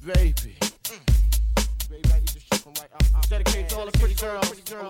baby. Baby, I eat this shit from right up. Dedicate to all the pretty girls.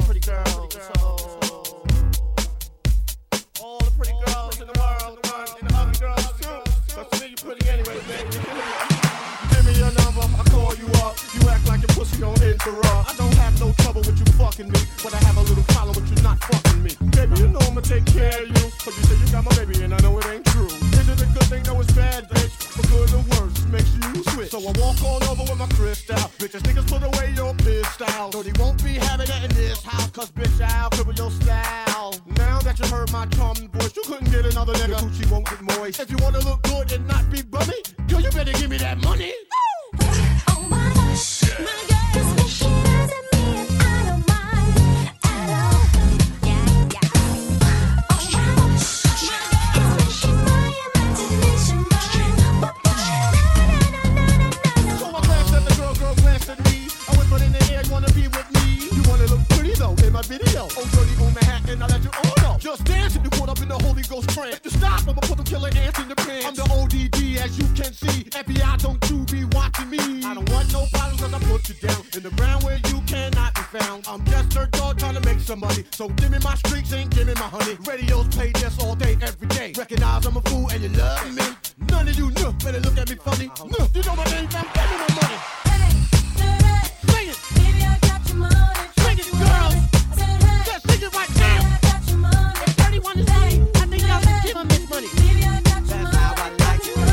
All the pretty girls in the world, and the other girls too. Cause to me you pretty anyway, baby. Give me your number, I call you up. You act like your pussy don't interrupt. I don't have no trouble with you fucking me, but I have a little problem with you not fucking me. Baby, you know I'ma take care of you. Cause you say you got my baby and I know it ain't true. Is it a good thing? No, it's bad, bitch. For good or worse, it makes you switch. So I walk on over with my crystal. Bitches, niggas put away your pistol. So they won't be having it in this house. Cause bitch, I'll cripple your style. Now that you heard my charming voice, you couldn't get another nigga. Your coochie won't get moist. If you wanna look good and not be bummy, girl, you better give me that money. Oh my gosh, my girl is looking at me and I don't mind at all. Yeah. Oh my gosh, my girl is making my imagination burn. So I glanced at the girl glanced at me. I whispered in the air, you wanna be with me? You wanna look pretty though in my video. Oh, dirty on Manhattan, I let you all know. Just dance if you caught up in the Holy Ghost trance. If you stop, I'ma put them killer ants in the pants. I'm the ODD, as you can see. FBI, don't you be watching me. I don't want no problems cause I put you down in the ground where you cannot be found. I'm just dirt dog trying to make some money. So give me my streaks and give me my honey. Radios play this all day, every day. Recognize I'm a fool and you love me. None of you know, better look at me funny. No, you know my name, I'm getting my money. Sing it. Baby, I got your money. Sing it, girls. Just sing it right now. If 31 is me, I think y'all should give him his money. Baby, I got your That's how I like it.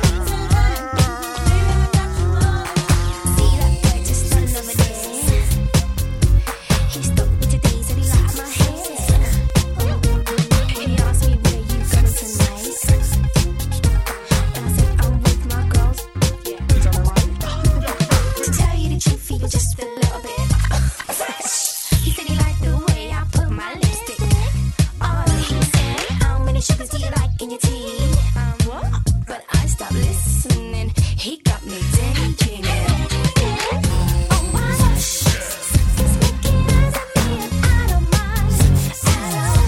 See that boy just run over there. He stopped me today, said he liked my hair. He asked me where you going tonight. And I said I'm with my girls. To tell you the truth, he was just a little bit fresh. He said he liked the way I put my lipstick. Oh, he said, how many sugars do you like in your tea? What? But I stopped listening. He got me thinking. Oh my gosh, he's making eyes at me and I don't mind at all.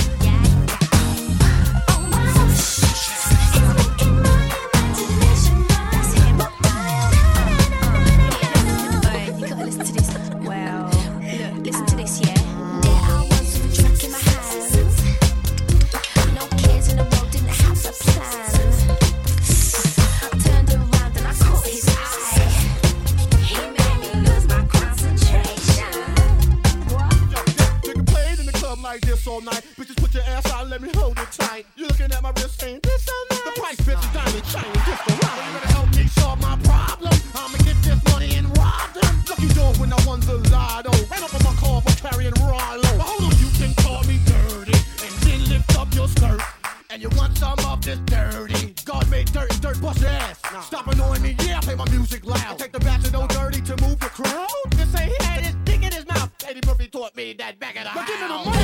Oh my gosh, he's making my imagination burn. You gotta listen to this. Well, look, listen to this, yeah. There I was with a track in my hands. No cares in the world, didn't have a plan. Turned around and I caught his eye. He made me lose my concentration. Nigga played in the club like this all night. Bitches put your ass out, let me hold it tight. You looking at my wrist saying this so nice. The price, bitch, is diamond shining just the right. You better help me solve my problem. I'ma get this money and rob them. Lucky dog when I won the lotto. Ran up on my car for carrying Rollo. But hold on, you can call me dirty and then lift up your skirt. And you want some of this dirty. God made dirt and dirt bust your ass. Stop annoying me, yeah, I play my music loud. And take the batch of no dirty to move the crowd. Just say he had his dick in his mouth. Eddie Murphy taught me that back at the house. But give me the money.